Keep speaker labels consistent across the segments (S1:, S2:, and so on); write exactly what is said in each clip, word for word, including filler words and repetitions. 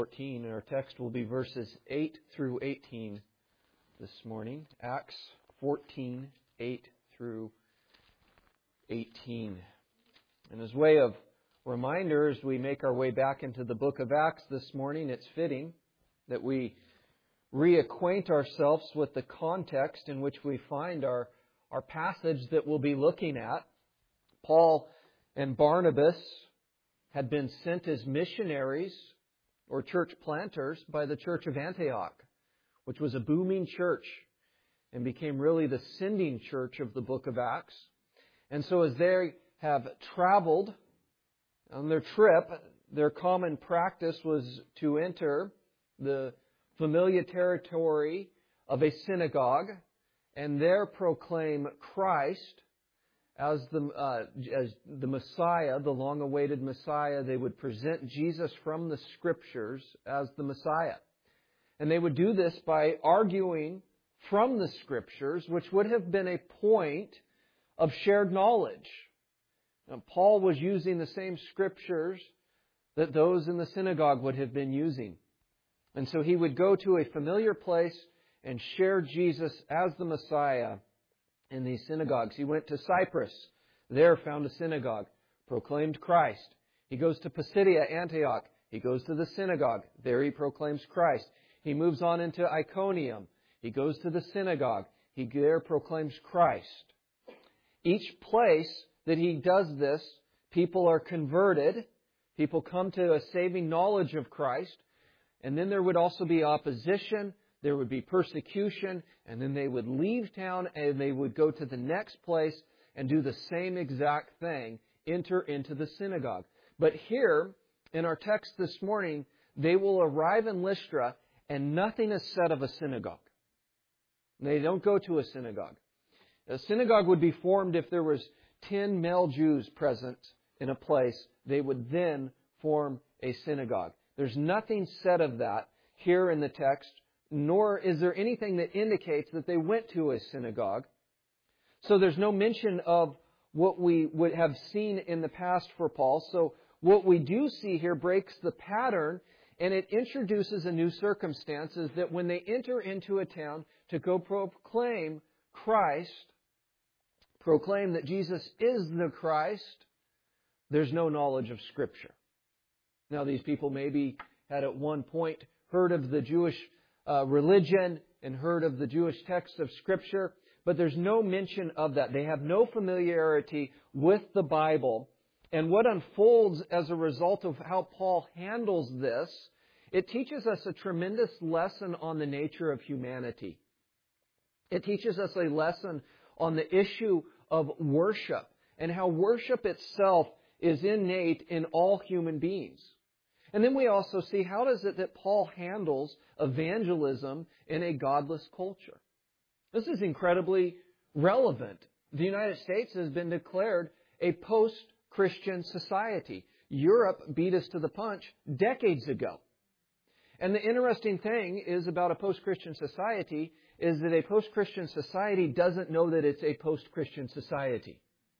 S1: fourteen, and our text will be verses eight through eighteen this morning. Acts fourteen, eight through eighteen. And as way of reminder, as we make our way back into the book of Acts this morning, it's fitting that we reacquaint ourselves with the context in which we find our, our passage that we'll be looking at. Paul and Barnabas had been sent as missionaries or church planters by the church of Antioch, which was a booming church and became really the sending church of the book of Acts. And so as they have traveled on their trip, their common practice was to enter the familiar territory of a synagogue and there proclaim Christ as the uh, as the Messiah, the long-awaited Messiah. They would present Jesus from the Scriptures as the Messiah. And they would do this by arguing from the Scriptures, which would have been a point of shared knowledge. Now, Paul was using the same Scriptures that those in the synagogue would have been using. And so he would go to a familiar place and share Jesus as the Messiah in these synagogues. He went to Cyprus, there found a synagogue, proclaimed Christ. He goes to Pisidia, Antioch. He goes to the synagogue. There he proclaims Christ. He moves on into Iconium. He goes to the synagogue. He there proclaims Christ. Each place that he does this, people are converted. People come to a saving knowledge of Christ. And then there would also be opposition. There would be persecution, and then they would leave town and they would go to the next place and do the same exact thing, enter into the synagogue. But here, in our text this morning, they will arrive in Lystra and nothing is said of a synagogue. They don't go to a synagogue. A synagogue would be formed if there was ten male Jews present in a place. They would then form a synagogue. There's nothing said of that here in the text, nor is there anything that indicates that they went to a synagogue. So there's no mention of what we would have seen in the past for Paul. So what we do see here breaks the pattern, and it introduces a new circumstance, is that when they enter into a town to go proclaim Christ, proclaim that Jesus is the Christ, there's no knowledge of Scripture. Now these people maybe had at one point heard of the Jewish Uh, religion and heard of the Jewish text of Scripture, but there's no mention of that. They have no familiarity with the Bible. And what unfolds as a result of how Paul handles this, it teaches us a tremendous lesson on the nature of humanity. It teaches us a lesson on the issue of worship and how worship itself is innate in all human beings. And then we also see how does it that Paul handles evangelism in a godless culture. This is incredibly relevant. The United States has been declared a post-Christian society. Europe beat us to the punch decades ago. And the interesting thing is about a post-Christian society is that a post-Christian society doesn't know that it's a post-Christian society.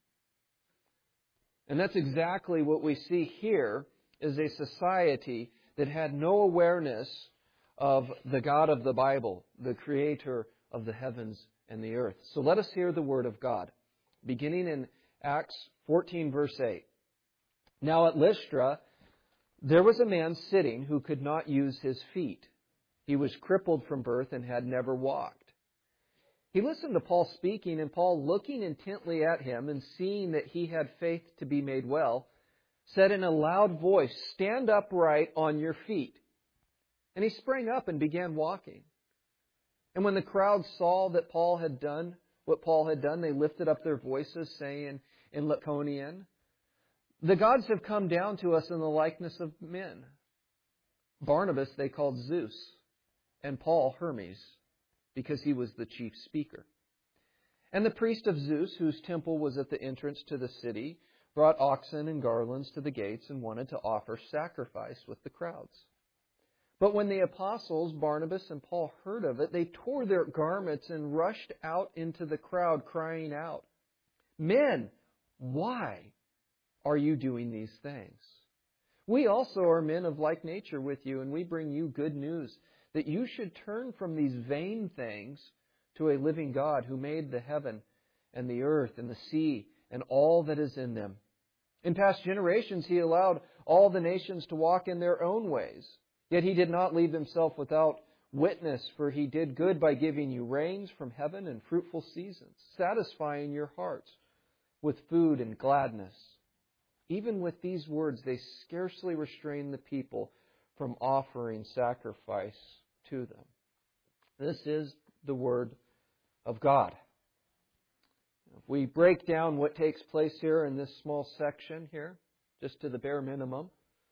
S1: And that's exactly what we see here, is a society that had no awareness of the God of the Bible, the Creator of the heavens and the earth. So let us hear the Word of God, beginning in Acts fourteen, verse eight. Now at Lystra, there was a man sitting who could not use his feet. He was crippled from birth and had never walked. He listened to Paul speaking, and Paul, looking intently at him and seeing that he had faith to be made well, said in a loud voice, "Stand upright on your feet." And he sprang up and began walking. And when the crowd saw that Paul had done what Paul had done, they lifted up their voices, saying in Lycaonian, "The gods have come down to us in the likeness of men." Barnabas they called Zeus, and Paul Hermes, because he was the chief speaker. And the priest of Zeus, whose temple was at the entrance to the city, brought oxen and garlands to the gates and wanted to offer sacrifice with the crowds. But when the apostles, Barnabas and Paul, heard of it, they tore their garments and rushed out into the crowd, crying out, "Men, why are you doing these things? We also are men of like nature with you, and we bring you good news, that you should turn from these vain things to a living God who made the heaven and the earth and the sea and all that is in them. In past generations He allowed all the nations to walk in their own ways. Yet He did not leave Himself without witness, for He did good by giving you rains from heaven and fruitful seasons, satisfying your hearts with food and gladness. Even with these words, they scarcely restrained the people from offering sacrifice to them. This is the Word of God. If we break down what takes place here in this small section here, just to the bare minimum,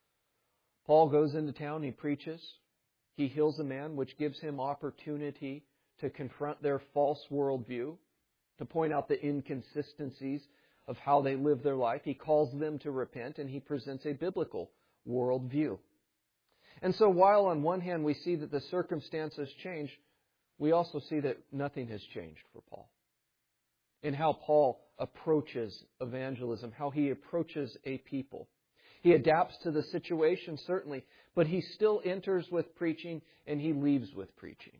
S1: Paul goes into town, he preaches, he heals a man, which gives him opportunity to confront their false worldview, to point out the inconsistencies of how they live their life. He calls them to repent, and he presents a biblical worldview. And so while on one hand we see that the circumstances change, we also see that nothing has changed for Paul. In how Paul approaches evangelism, how he approaches a people. He adapts to the situation, certainly, but he still enters with preaching and he leaves with preaching.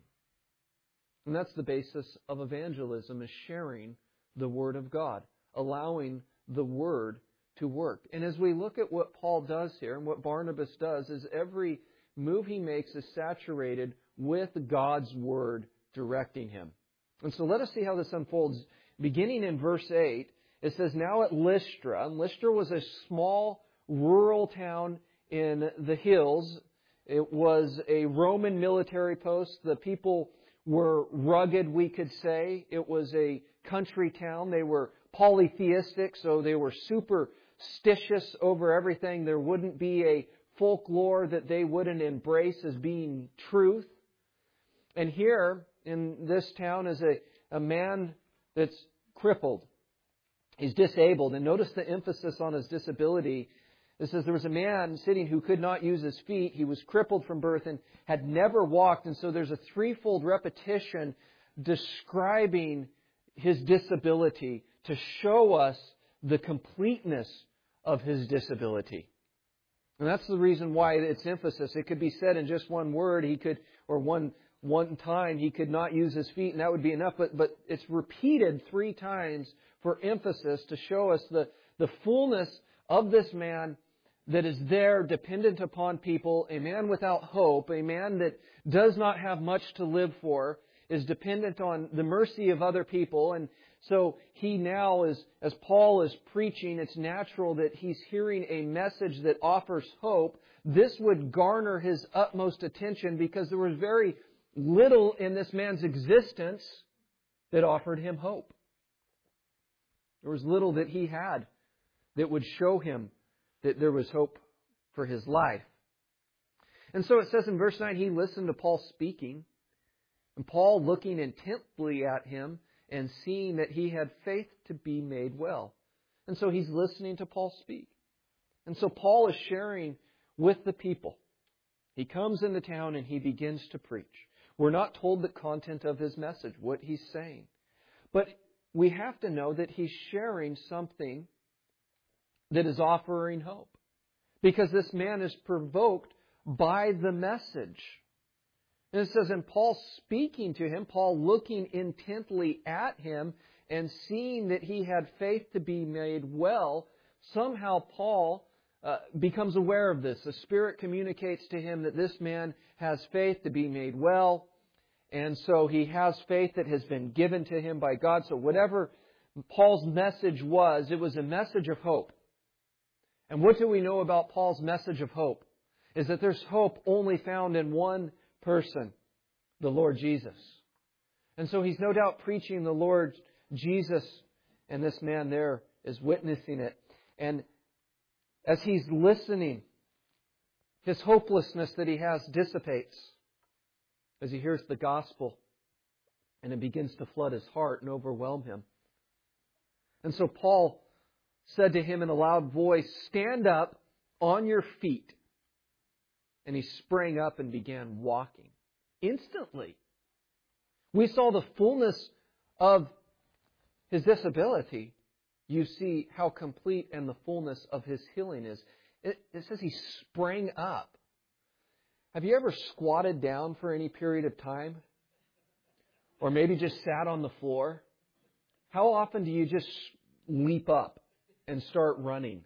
S1: And that's the basis of evangelism, is sharing the Word of God, allowing the Word to work. And as we look at what Paul does here and what Barnabas does, is every move he makes is saturated with God's Word directing him. And so let us see how this unfolds. Beginning in verse eight, it says, "Now at Lystra," and Lystra was a small rural town in the hills. It was a Roman military post. The people were rugged, we could say. It was a country town. They were polytheistic, so they were superstitious over everything. There wouldn't be a folklore that they wouldn't embrace as being truth. And here in this town is a, a man that's crippled. He's disabled. And notice the emphasis on his disability. It says there was a man sitting who could not use his feet. He was crippled from birth and had never walked. And so there's a threefold repetition describing his disability to show us the completeness of his disability. And that's the reason why it's emphasis. It could be said in just one word, he could, or one one time, he could not use his feet, and that would be enough. But but it's repeated three times for emphasis to show us the, the fullness of this man that is there, dependent upon people, a man without hope, a man that does not have much to live for, is dependent on the mercy of other people. And so he now is, as Paul is preaching, it's natural that he's hearing a message that offers hope. This would garner his utmost attention because there was very little in this man's existence that offered him hope. There was little that he had that would show him that there was hope for his life. And so it says in verse nine, he listened to Paul speaking, and Paul looking intently at him and seeing that he had faith to be made well. And so he's listening to Paul speak. And so Paul is sharing with the people. He comes into town and he begins to preach. We're not told the content of his message, what he's saying. But we have to know that he's sharing something that is offering hope. Because this man is provoked by the message. And it says, and Paul speaking to him, Paul looking intently at him and seeing that he had faith to be made well, somehow Paul uh, becomes aware of this. The Spirit communicates to him that this man has faith to be made well. And so he has faith that has been given to him by God. So whatever Paul's message was, it was a message of hope. And what do we know about Paul's message of hope? Is that there's hope only found in one person, the Lord Jesus. And so he's no doubt preaching the Lord Jesus, and this man there is witnessing it. And as he's listening, his hopelessness that he has dissipates as he hears the gospel, and it begins to flood his heart and overwhelm him. And so Paul said to him in a loud voice, "Stand up on your feet." And he sprang up and began walking. Instantly. We saw the fullness of his disability. You see how complete and the fullness of his healing is. It, it says he sprang up. Have you ever squatted down for any period of time? Or maybe just sat on the floor? How often do you just leap up and start running?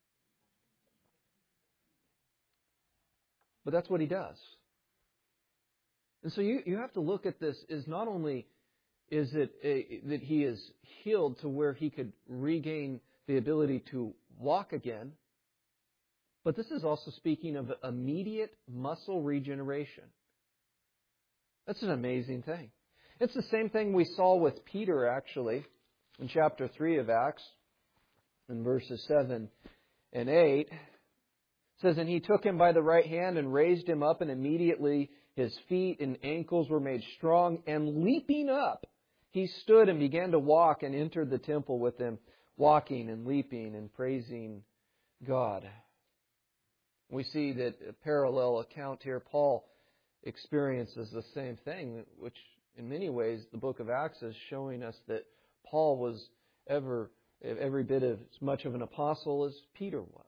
S1: But that's what he does. And so you, you have to look at this as not only is it a, that he is healed to where he could regain the ability to walk again, but this is also speaking of immediate muscle regeneration. That's an amazing thing. It's the same thing we saw with Peter, actually, in chapter three of Acts, in verses seven and eight. It says, "And he took him by the right hand and raised him up, and immediately his feet and ankles were made strong. And leaping up, he stood and began to walk, and entered the temple with them, walking and leaping and praising God." We see that a parallel account here. Paul experiences the same thing, which in many ways the book of Acts is showing us that Paul was ever every bit of, as much of an apostle as Peter was.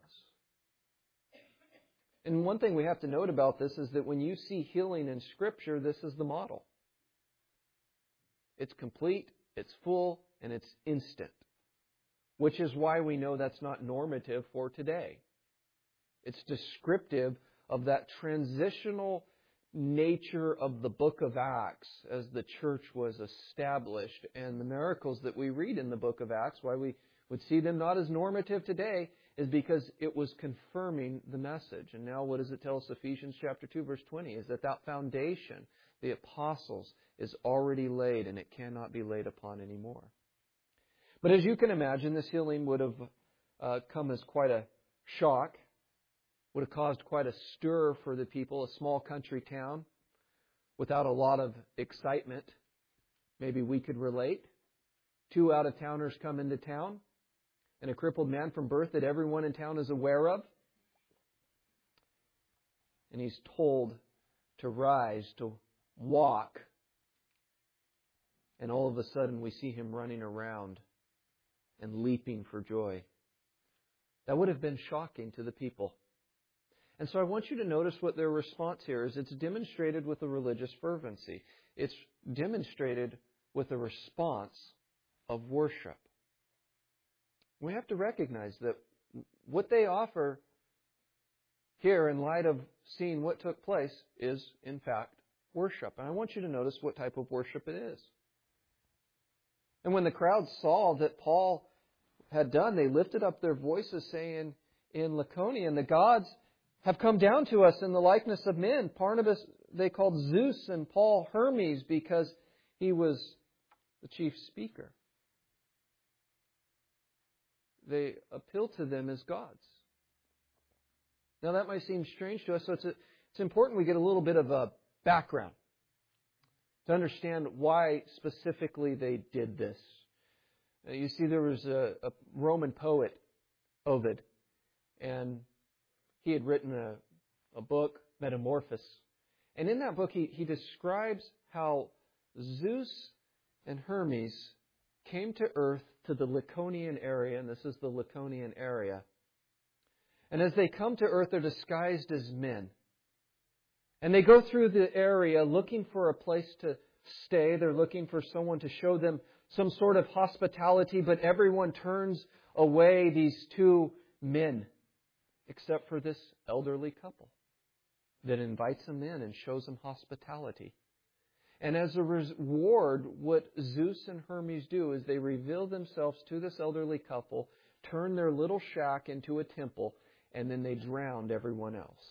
S1: And one thing we have to note about this is that when you see healing in Scripture, this is the model. It's complete, it's full, and it's instant. Which is why we know that's not normative for today. It's descriptive of that transitional nature of the book of Acts as the church was established. And the miracles that we read in the book of Acts, why we would see them not as normative today, is because it was confirming the message. And now what does it tell us? Ephesians chapter two, verse twenty, is that that foundation, the apostles, is already laid and it cannot be laid upon anymore. But as you can imagine, this healing would have uh, come as quite a shock, would have caused quite a stir for the people, a small country town without a lot of excitement. Maybe we could relate. Two out-of-towners come into town, and a crippled man from birth that everyone in town is aware of. And he's told to rise, to walk. And all of a sudden we see him running around and leaping for joy. That would have been shocking to the people. And so I want you to notice what their response here is. It's demonstrated with a religious fervency. It's demonstrated with a response of worship. We have to recognize that what they offer here in light of seeing what took place is, in fact, worship. And I want you to notice what type of worship it is. And when the crowd saw that Paul had done, they lifted up their voices saying in Lycaonian, "The gods have come down to us in the likeness of men." Barnabas they called Zeus and Paul Hermes because he was the chief speaker. They appeal to them as gods. Now that might seem strange to us, so it's, a, it's important we get a little bit of a background to understand why specifically they did this. Now, you see, there was a, a Roman poet, Ovid, and he had written a, a book, Metamorphos. And in that book, he, he describes how Zeus and Hermes came to earth to the Lycaonian area, and this is the Lycaonian area. And as they come to earth, they're disguised as men. And they go through the area looking for a place to stay. They're looking for someone to show them some sort of hospitality, but everyone turns away these two men, except for this elderly couple that invites them in and shows them hospitality. And as a reward, what Zeus and Hermes do is they reveal themselves to this elderly couple, turn their little shack into a temple, and then they drowned everyone else.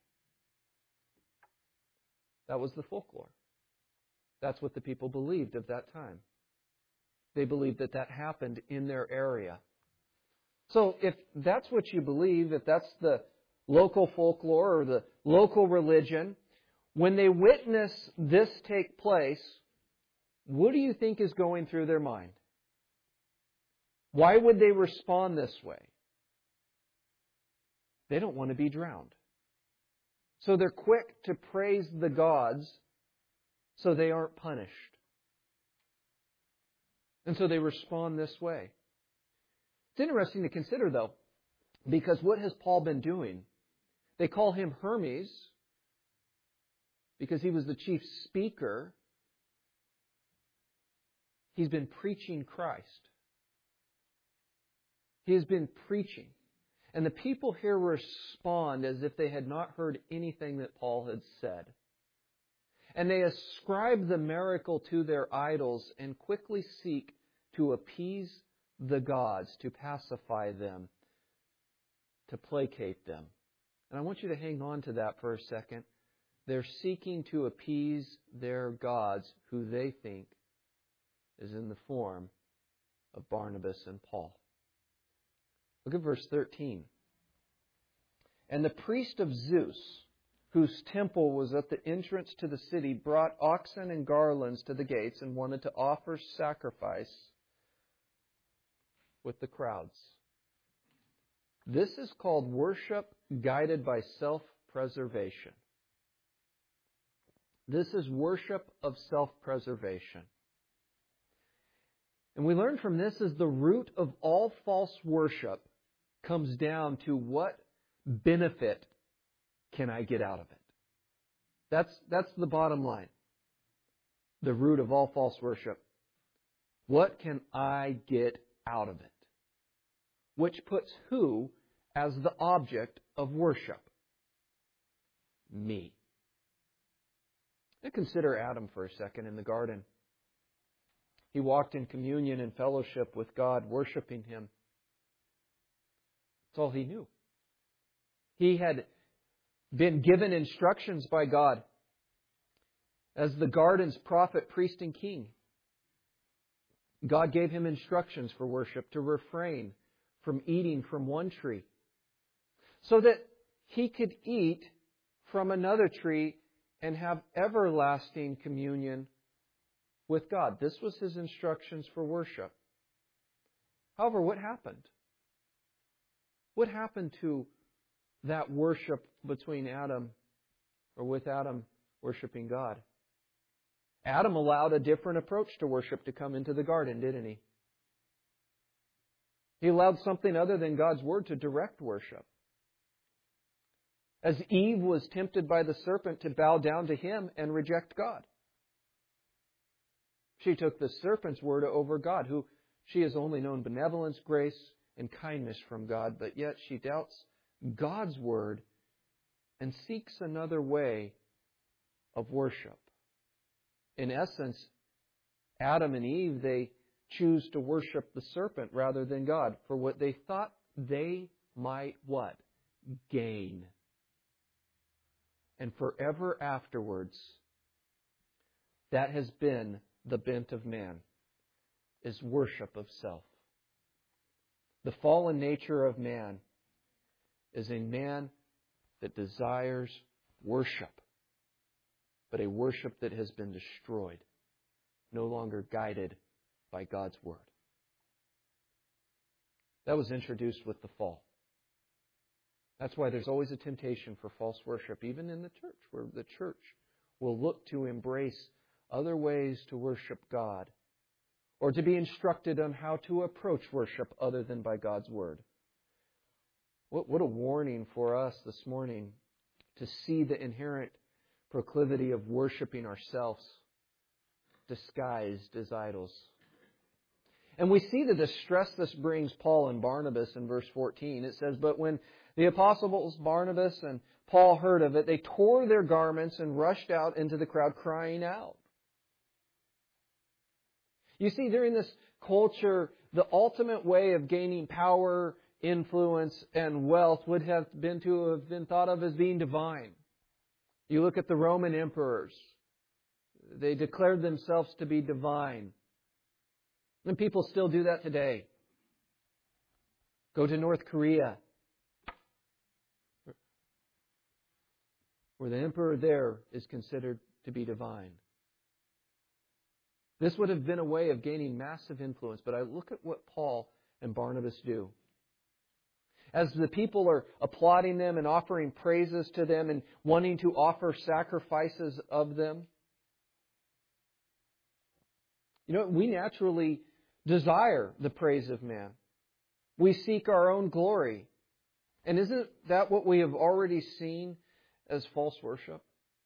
S1: That was the folklore. That's what the people believed of that time. They believed that that happened in their area. So if that's what you believe, if that's the local folklore or the local religion, when they witness this take place, what do you think is going through their mind? Why would they respond this way? They don't want to be drowned. So they're quick to praise the gods so they aren't punished. And so they respond this way. It's interesting to consider, though, Because what has Paul been doing? They call him Hermes because he was the chief speaker. He's been preaching Christ. He has been preaching. And the people here respond as if they had not heard anything that Paul had said. And they ascribe the miracle to their idols and quickly seek to appease the gods, to pacify them, to placate them. And I want you to hang on to that for a second. They're seeking to appease their gods, who they think is in the form of Barnabas and Paul. Look at verse thirteen. And the priest of Zeus, whose temple was at the entrance to the city, brought oxen and garlands to the gates and wanted to offer sacrifice with the crowds. This is called worship guided by self-preservation. This is worship of self-preservation. And we learn from this is the root of all false worship comes down to what benefit can I get out of it? That's, that's the bottom line. The root of all false worship. What can I get out of it? Which puts who as the object of worship? Me. Now consider Adam for a second in the garden. He walked in communion and fellowship with God, worshiping Him. That's all he knew. He had been given instructions by God as the garden's prophet, priest, and king. God gave him instructions for worship to refrain from eating from one tree so that he could eat from another tree and have everlasting communion with God. This was his instructions for worship. However, what happened? What happened to that worship between Adam, or with Adam worshiping God? Adam allowed a different approach to worship to come into the garden, didn't he? He allowed something other than God's Word to direct worship. As Eve was tempted by the serpent to bow down to him and reject God. She took the serpent's word over God, who she has only known benevolence, grace, and kindness from God, but yet she doubts God's Word and seeks another way of worship. In essence, Adam and Eve, they choose to worship the serpent rather than God for what they thought they might what? Gain. And forever afterwards, that has been the bent of man, is worship of self. The fallen nature of man is a man that desires worship, but a worship that has been destroyed, no longer guided by God's Word. That was introduced with the fall. That's why there's always a temptation for false worship, even in the church, where the church will look to embrace other ways to worship God, or to be instructed on how to approach worship other than by God's Word. What, what a warning for us this morning to see the inherent proclivity of worshiping ourselves disguised as idols. And we see the distress this brings Paul and Barnabas in verse fourteen. It says, "But when the apostles Barnabas and Paul heard of it, they tore their garments and rushed out into the crowd crying out." You see, during this culture, the ultimate way of gaining power, influence, and wealth would have been to have been thought of as being divine. You look at the Roman emperors. They declared themselves to be divine. And people still do that today. Go to North Korea, where the emperor there is considered to be divine. This would have been a way of gaining massive influence, but I look at what Paul and Barnabas do. As the people are applauding them and offering praises to them and wanting to offer sacrifices of them, you know, we naturally desire the praise of man. We seek our own glory. And isn't that what we have already seen as false worship?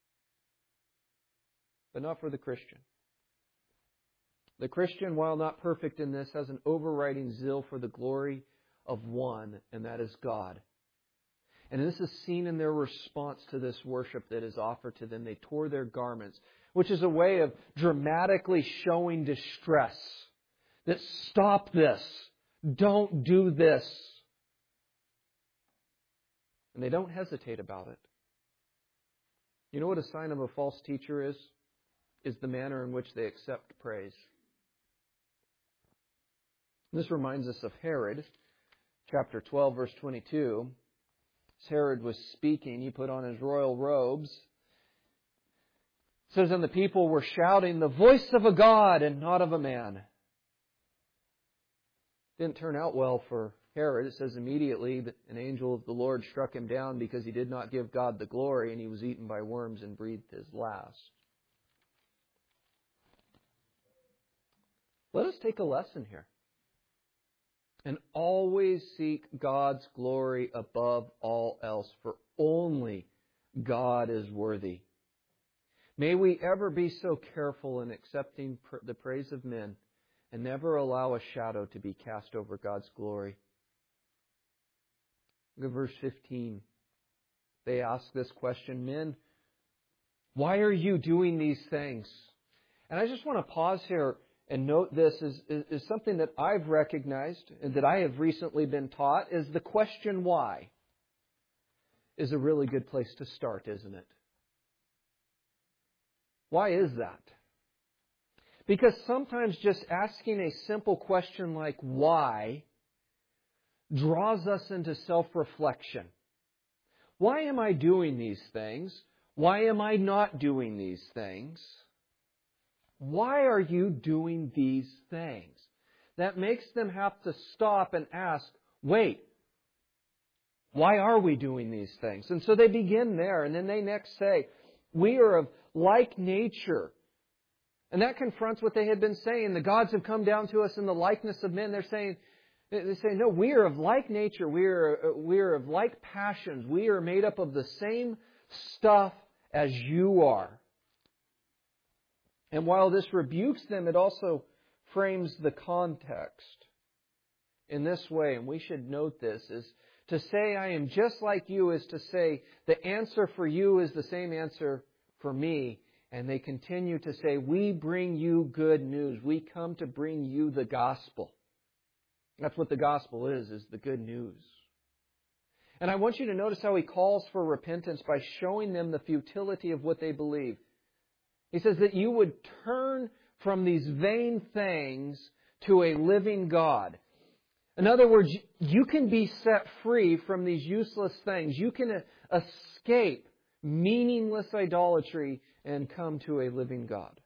S1: But not for the Christian. The Christian, while not perfect in this, has an overriding zeal for the glory of one, and that is God. And this is seen in their response to this worship that is offered to them. They tore their garments, which is a way of dramatically showing distress. That stop this. Don't do this. And they don't hesitate about it. You know what a sign of a false teacher is? Is the manner in which they accept praise. And this reminds us of Herod, chapter twelve, verse twenty-two. As Herod was speaking, he put on his royal robes. It says, and the people were shouting, the voice of a God and not of a man. Didn't turn out well for Herod. It says immediately that an angel of the Lord struck him down because he did not give God the glory, and he was eaten by worms and breathed his last. Let us take a lesson here. And always seek God's glory above all else, for only God is worthy. May we ever be so careful in accepting the praise of men and never allow a shadow to be cast over God's glory. Look at verse fifteen. They ask this question, men, why are you doing these things? And I just want to pause here and note this is, is, is something that I've recognized and that I have recently been taught, is the question why is a really good place to start, isn't it? Why is that? Because sometimes just asking a simple question like why draws us into self-reflection. Why am I doing these things? Why am I not doing these things? Why are you doing these things? That makes them have to stop and ask, wait, why are we doing these things? And so they begin there, and then they next say, we are of like nature. And that confronts what they had been saying. The gods have come down to us in the likeness of men. They're saying, they say, no, we are of like nature. We are, we are of like passions. We are made up of the same stuff as you are. And while this rebukes them, it also frames the context in this way. And we should note this, is to say I am just like you is to say the answer for you is the same answer for me. And they continue to say, we bring you good news. We come to bring you the gospel. That's what the gospel is, is the good news. And I want you to notice how he calls for repentance by showing them the futility of what they believe. He says that you would turn from these vain things to a living God. In other words, you can be set free from these useless things. You can escape meaningless idolatry and come to a living God.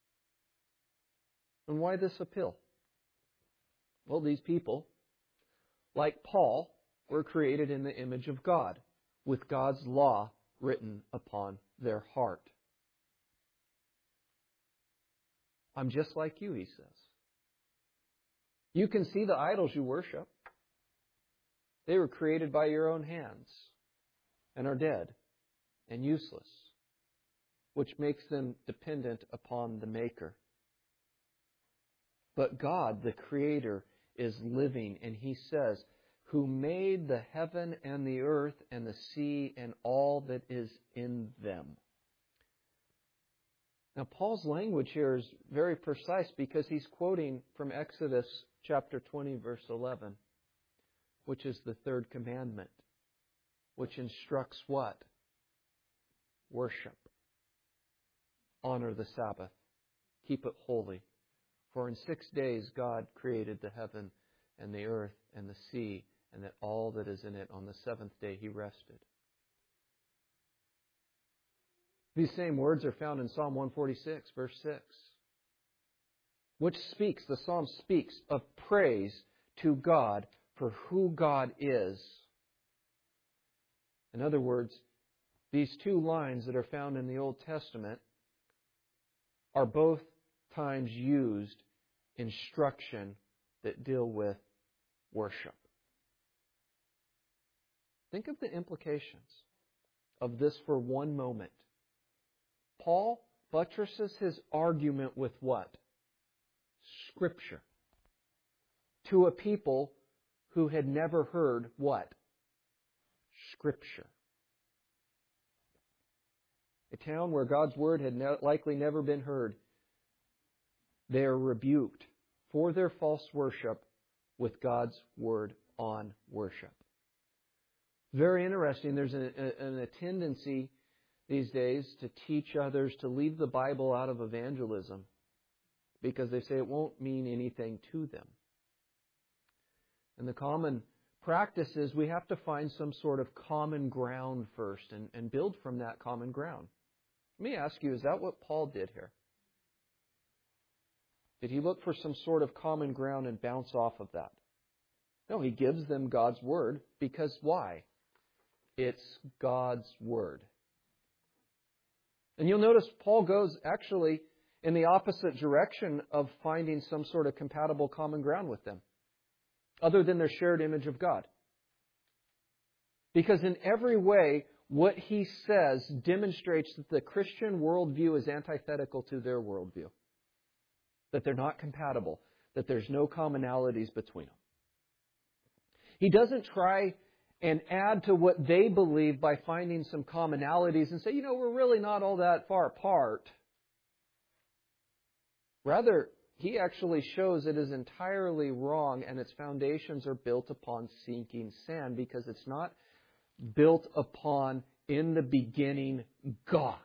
S1: And why this appeal? Well, these people, like Paul, were created in the image of God, with God's law written upon their heart. I'm just like you, he says. You can see the idols you worship. They were created by your own hands and are dead and useless, which makes them dependent upon the Maker. But God, the Creator, is living, and He says, who made the heaven and the earth and the sea and all that is in them. Now, Paul's language here is very precise because he's quoting from Exodus chapter twenty, verse eleven, which is the third commandment, which instructs what? Worship. Honor the Sabbath. Keep it holy. For in six days God created the heaven and the earth and the sea and that all that is in it. On the seventh day He rested. These same words are found in Psalm one forty-six, verse six, which speaks, the psalm speaks of praise to God for who God is. In other words, these two lines that are found in the Old Testament are both times used instruction that deal with worship. Think of the implications of this for one moment. Paul buttresses his argument with what? Scripture. To a people who had never heard what? Scripture. A town where God's Word had ne- likely never been heard. They are rebuked for their false worship with God's Word on worship. Very interesting. There's a, a, a tendency these days to teach others to leave the Bible out of evangelism because they say it won't mean anything to them. And the common practice is we have to find some sort of common ground first and, and build from that common ground. Let me ask you, is that what Paul did here? Did he look for some sort of common ground and bounce off of that? No, he gives them God's Word because why? It's God's Word. And you'll notice Paul goes actually in the opposite direction of finding some sort of compatible common ground with them, other than their shared image of God. Because in every way, what he says demonstrates that the Christian worldview is antithetical to their worldview. That they're not compatible. That there's no commonalities between them. He doesn't try and add to what they believe by finding some commonalities and say, you know, we're really not all that far apart. Rather, he actually shows it is entirely wrong and its foundations are built upon sinking sand because it's not built upon, in the beginning, God.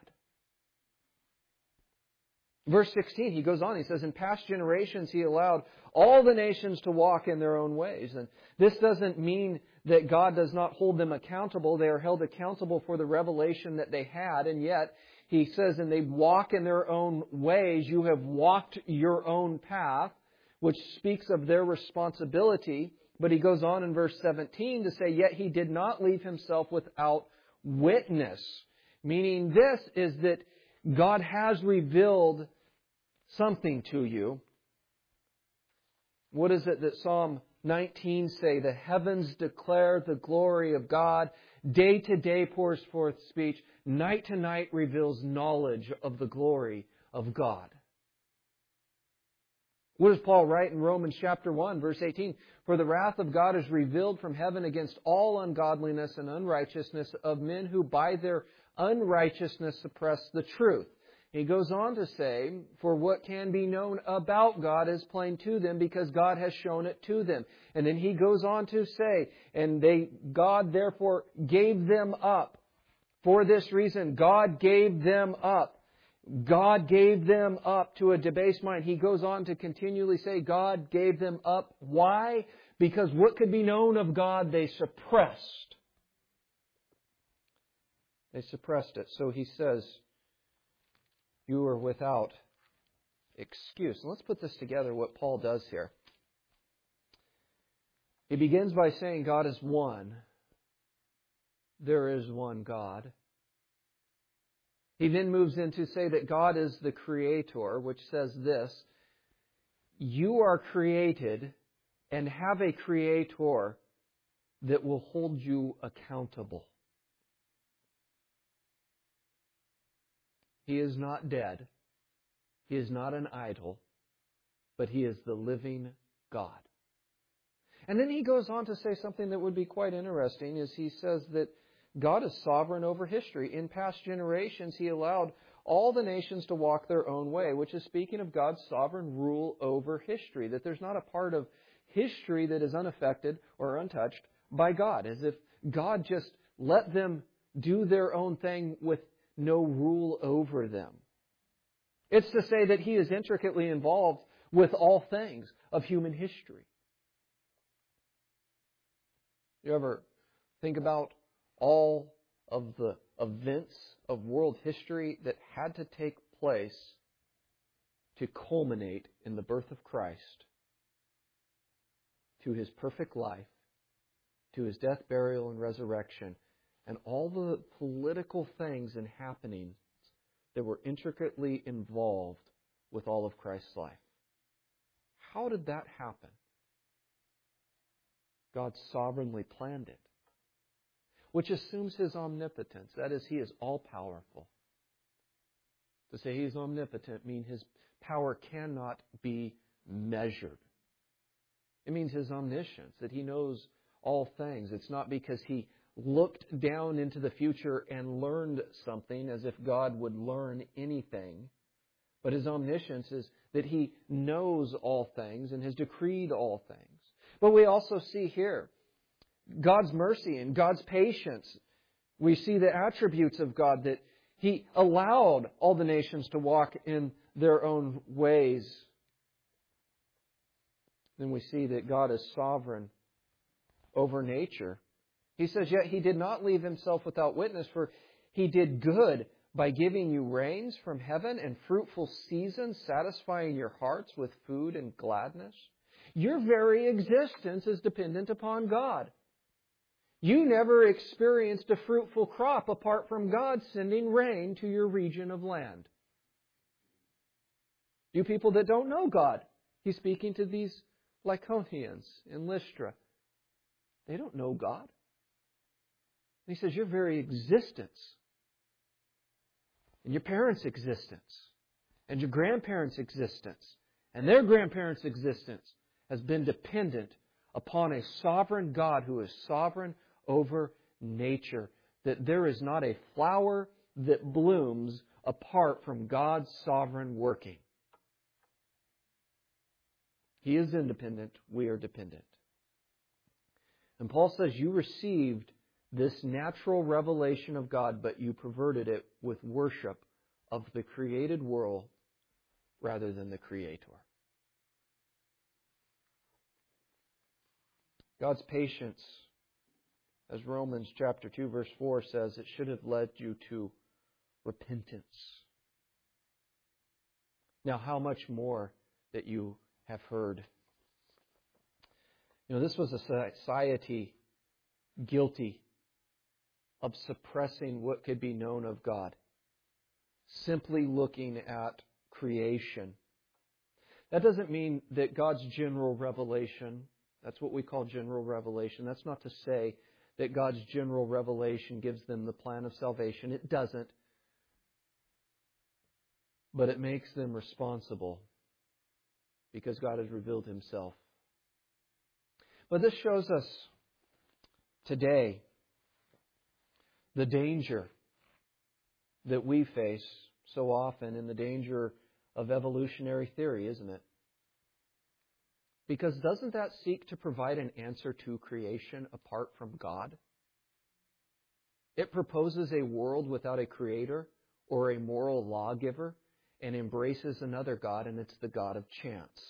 S1: Verse sixteen, he goes on, he says, in past generations he allowed all the nations to walk in their own ways. And this doesn't mean that God does not hold them accountable. They are held accountable for the revelation that they had, and yet he says, and they walk in their own ways. You have walked your own path, which speaks of their responsibility. But he goes on in verse seventeen to say, yet he did not leave himself without witness. Meaning this is that God has revealed something to you. What is it that Psalm nineteen say? The heavens declare the glory of God. Day to day pours forth speech. Night to night reveals knowledge of the glory of God. What does Paul write in Romans chapter one, verse eighteen? For the wrath of God is revealed from heaven against all ungodliness and unrighteousness of men who by their unrighteousness suppress the truth. He goes on to say, for what can be known about God is plain to them because God has shown it to them. And then he goes on to say, and they, God therefore gave them up. For this reason, God gave them up. God gave them up to a debased mind. He goes on to continually say, God gave them up. Why? Because what could be known of God, they suppressed. They suppressed it. So he says, you are without excuse. And let's put this together, what Paul does here. He begins by saying God is one. There is one God. He then moves in to say that God is the Creator, which says this, you are created and have a Creator that will hold you accountable. He is not dead. He is not an idol, but He is the living God. And then he goes on to say something that would be quite interesting, is he says that God is sovereign over history. In past generations, He allowed all the nations to walk their own way, which is speaking of God's sovereign rule over history, that there's not a part of history that is unaffected or untouched by God, as if God just let them do their own thing with no rule over them. It's to say that He is intricately involved with all things of human history. You ever think about all of the events of world history that had to take place to culminate in the birth of Christ, to His perfect life, to His death, burial, and resurrection, and all the political things and happenings that were intricately involved with all of Christ's life? How did that happen? God sovereignly planned it. which assumes His omnipotence. That is, He is all-powerful. To say He is omnipotent means His power cannot be measured. It means His omniscience, that He knows all things. It's not because He looked down into the future and learned something as if God would learn anything. But His omniscience is that He knows all things and has decreed all things. But we also see here God's mercy and God's patience. We see the attributes of God, that He allowed all the nations to walk in their own ways. Then we see that God is sovereign over nature. He says, yet He did not leave Himself without witness, for He did good by giving you rains from heaven and fruitful seasons, satisfying your hearts with food and gladness. Your very existence is dependent upon God. You never experienced a fruitful crop apart from God sending rain to your region of land. You people that don't know God, He's speaking to these Lycaonians in Lystra. They don't know God. And He says, your very existence, and your parents' existence, and your grandparents' existence, and their grandparents' existence has been dependent upon a sovereign God who is sovereign over nature. That there is not a flower that blooms apart from God's sovereign working. He is independent. We are dependent. And Paul says you received this natural revelation of God, but you perverted it with worship of the created world rather than the Creator. God's patience, as Romans chapter two verse four says, it should have led you to repentance. Now, how much more that you have heard. You know, this was a society guilty of suppressing what could be known of God, simply looking at creation. That doesn't mean that God's general revelation, that's what we call general revelation. That's not to say that God's general revelation gives them the plan of salvation. It doesn't. But it makes them responsible because God has revealed Himself. But this shows us today the danger that we face so often in the danger of evolutionary theory, isn't it? Because doesn't that seek to provide an answer to creation apart from God? It proposes a world without a creator or a moral lawgiver and embraces another God, and it's the God of chance.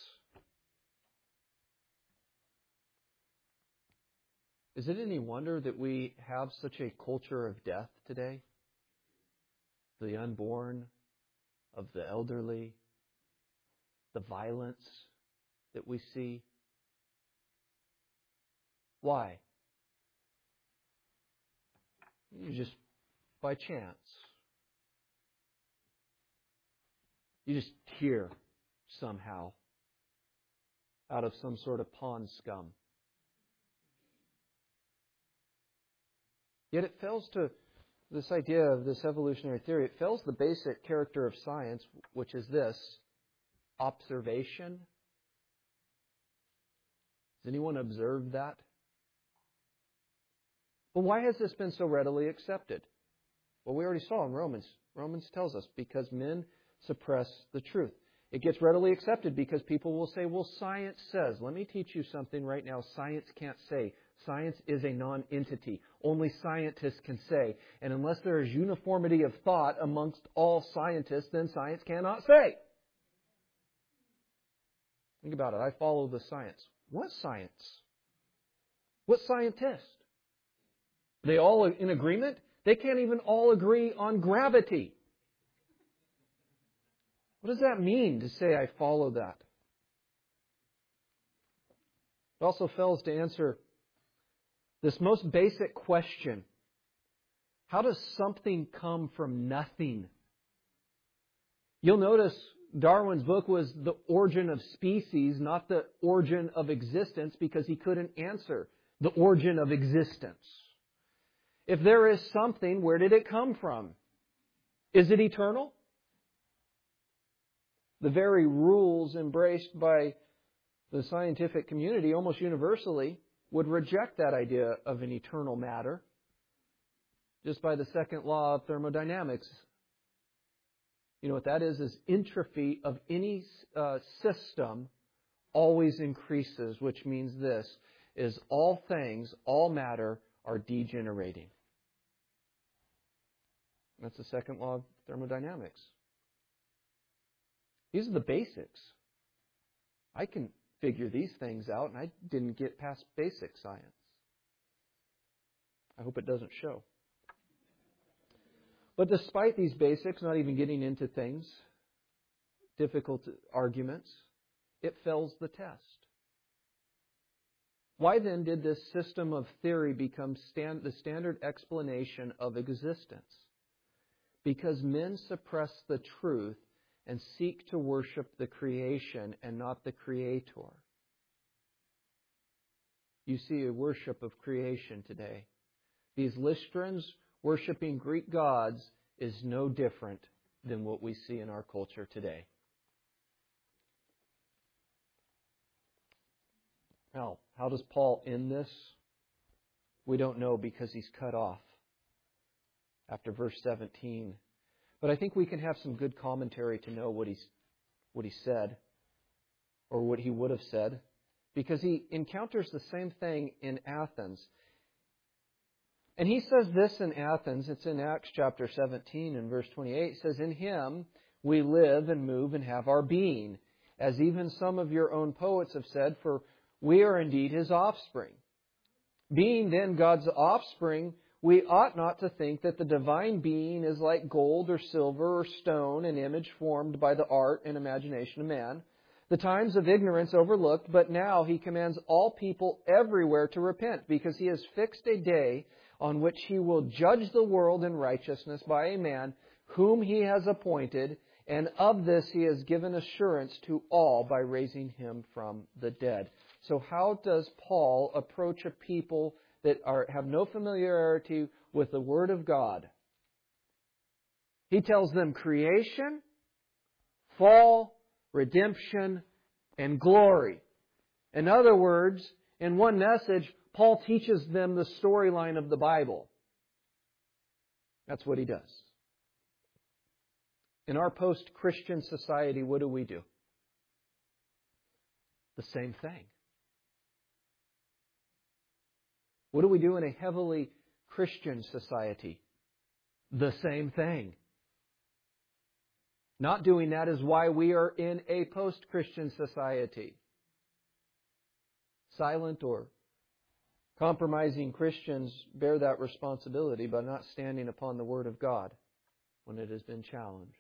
S1: Is it any wonder that we have such a culture of death today? The unborn, of the elderly, the violence that we see. Why? You just by chance. You just hear somehow out of some sort of pond scum. Yet it fails to, this idea of this evolutionary theory, it fails the basic character of science, which is this, observation. Has anyone observed that? Well, why has this been so readily accepted? Well, we already saw in Romans. Romans tells us because men suppress the truth. It gets readily accepted because people will say, well, science says. Let me teach you something right now science can't say. Science is a non-entity. Only scientists can say. And unless there is uniformity of thought amongst all scientists, then science cannot say. Think about it. I follow the science. What science? What scientist? Are they all in agreement? They can't even all agree on gravity. What does that mean to say I follow that? It also fails to answer this most basic question. How does something come from nothing? You'll notice Darwin's book was The Origin of Species, not the origin of existence, because he couldn't answer the origin of existence. If there is something, where did it come from? Is it eternal? The very rules embraced by the scientific community almost universally would reject that idea of an eternal matter just by the second law of thermodynamics. You know what that is? Is entropy of any uh, system always increases, which means this, is all things, all matter are degenerating. That's the second law of thermodynamics. These are the basics. I can figure these things out, and I didn't get past basic science. I hope it doesn't show. But despite these basics, not even getting into things, difficult arguments, it fails the test. Why then did this system of theory become stand, the standard explanation of existence? Because men suppress the truth and seek to worship the creation and not the Creator. You see a worship of creation today. These Lystrans worshiping Greek gods is no different than what we see in our culture today. Now, how does Paul end this? We don't know because he's cut off after verse seventeen. But I think we can have some good commentary to know what he's what he said, or what he would have said, because he encounters the same thing in Athens. And he says this in Athens, it's in Acts chapter seventeen and verse twenty-eight. It says, "In Him we live and move and have our being, as even some of your own poets have said, for we are indeed His offspring. Being then God's offspring, we ought not to think that the divine being is like gold or silver or stone, an image formed by the art and imagination of man. The times of ignorance overlooked, but now He commands all people everywhere to repent, because He has fixed a day on which He will judge the world in righteousness by a man whom He has appointed, and of this He has given assurance to all by raising Him from the dead." So how does Paul approach a people that are have no familiarity with the Word of God? He tells them creation, fall, redemption, and glory. In other words, in one message, Paul teaches them the storyline of the Bible. That's what he does. In our post-Christian society, what do we do? The same thing. What do we do in a heavily Christian society? The same thing. Not doing that is why we are in a post-Christian society. Silent or compromising Christians bear that responsibility by not standing upon the Word of God when it has been challenged.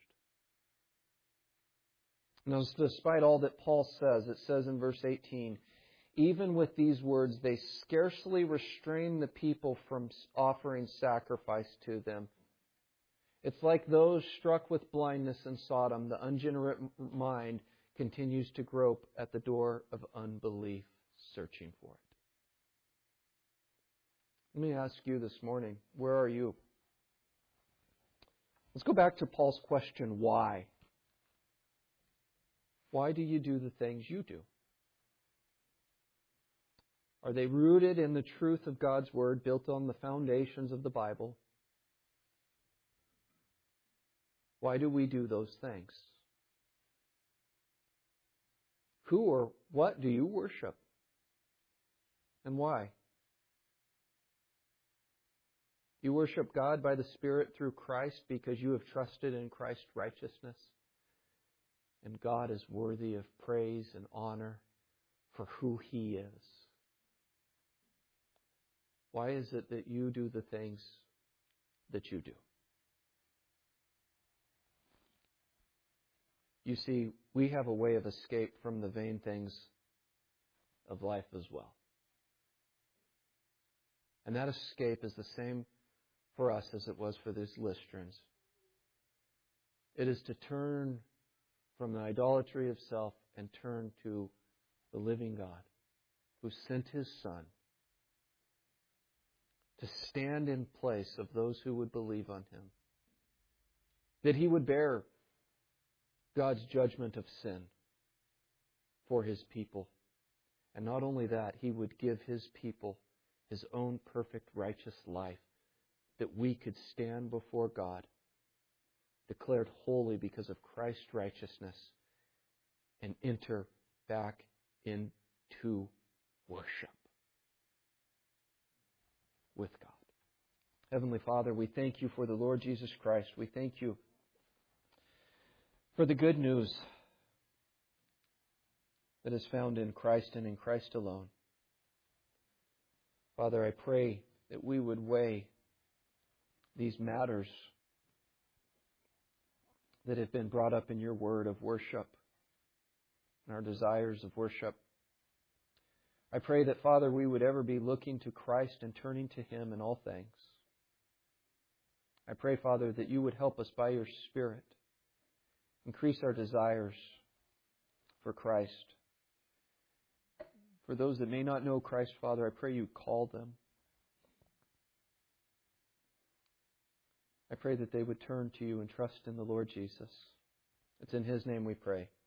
S1: Now, despite all that Paul says, it says in verse eighteen, "Even with these words, they scarcely restrain the people from offering sacrifice to them." It's like those struck with blindness in Sodom. The ungenerate mind continues to grope at the door of unbelief, searching for it. Let me ask you this morning, where are you? Let's go back to Paul's question, why? Why do you do the things you do? Are they rooted in the truth of God's Word, built on the foundations of the Bible? Why do we do those things? Who or what do you worship? And why? You worship God by the Spirit through Christ because you have trusted in Christ's righteousness. And God is worthy of praise and honor for who He is. Why is it that you do the things that you do? You see, we have a way of escape from the vain things of life as well. And that escape is the same for us as it was for these Lystrans. It is to turn from the idolatry of self and turn to the living God who sent His Son to stand in place of those who would believe on Him. That He would bear God's judgment of sin for His people. And not only that, He would give His people His own perfect righteous life, that we could stand before God, declared holy because of Christ's righteousness, and enter back into worship with God. Heavenly Father, we thank You for the Lord Jesus Christ. We thank You for the good news that is found in Christ and in Christ alone. Father, I pray that we would weigh these matters that have been brought up in Your word of worship and our desires of worship. I pray that, Father, we would ever be looking to Christ and turning to Him in all things. I pray, Father, that You would help us by Your Spirit increase our desires for Christ. For those that may not know Christ, Father, I pray You call them. I pray that they would turn to You and trust in the Lord Jesus. It's in His name we pray.